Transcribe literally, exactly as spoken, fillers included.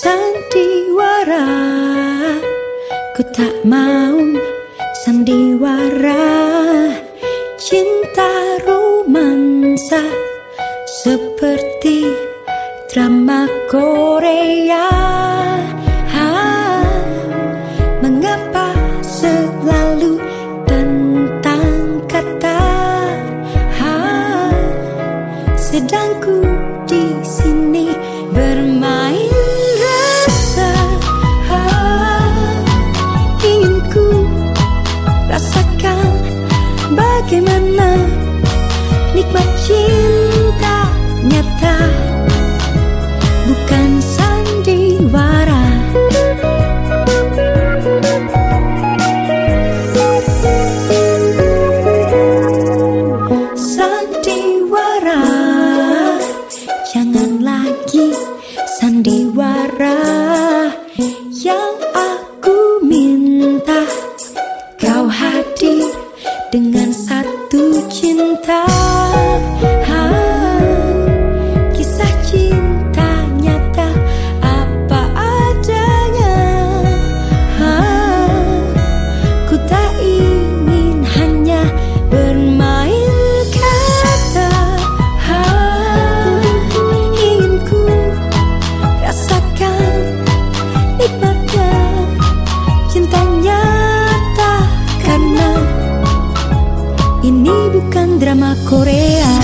sandiwara. Ku tak mau sandiwara cinta romansa seperti drama Korea. Ha, mengapa selalu tentang kata ha, sedang ku di sini bermain rasa. Ha, ingin ku rasakan bagaimana nikmat cinta nyata, bukan sandiwara. Sandiwara, jangan lagi sandiwara. Yang aku minta kau hadir dengan satu cinta. Ha, kisah cinta nyata apa adanya. Ha, ku tak ingin hanya bermain kata. Ha, ingin ku rasakan nikmatnya cinta nyata, karena ini bukan drama Korea.